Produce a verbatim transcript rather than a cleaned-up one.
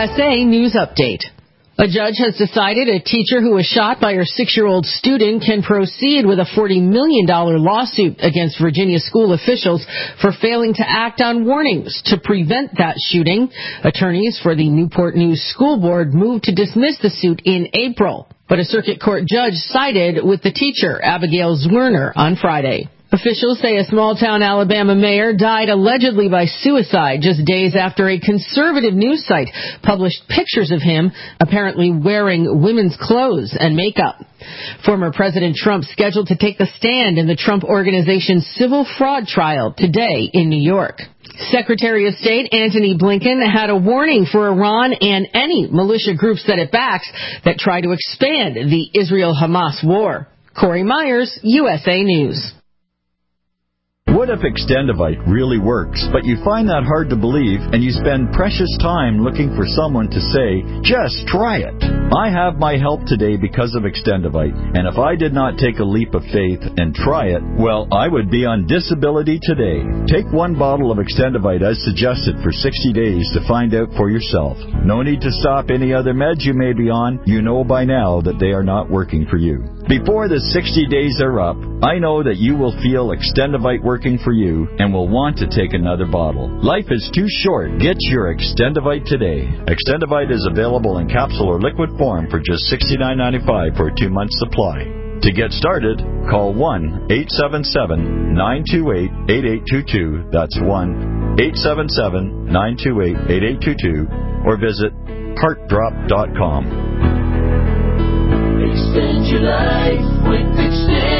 S A News Update. A judge has decided a teacher who was shot by her six-year-old student can proceed with a forty million dollars lawsuit against Virginia school officials for failing to act on warnings to prevent that shooting. Attorneys for the Newport News School Board moved to dismiss the suit in April, but a circuit court judge sided with the teacher, Abigail Zwerner, on Friday. Officials say a small-town Alabama mayor died allegedly by suicide just days after a conservative news site published pictures of him apparently wearing women's clothes and makeup. Former President Trump scheduled to take the stand in the Trump Organization's civil fraud trial today in New York. Secretary of State Antony Blinken had a warning for Iran and any militia groups that it backs that try to expand the Israel-Hamas war. Corey Myers, U S A News. What if Extendivite really works, but you find that hard to believe and you spend precious time looking for someone to say, just try it? I have my help today because of Extendivite, and if I did not take a leap of faith and try it, well, I would be on disability today. Take one bottle of Extendivite as suggested for sixty days to find out for yourself. No need to stop any other meds you may be on. You know by now that they are not working for you. Before the sixty days are up, I know that you will feel Extendivite working for you and will want to take another bottle. Life is too short. Get your Extendivite today. Extendivite is available in capsule or liquid form for just sixty-nine ninety-five for a two-month supply. To get started, call one eight seven seven, nine two eight, eight eight two two. That's one eight seven seven, nine two eight, eight eight two two. Or visit heart drop dot com. Extend your life with Extend.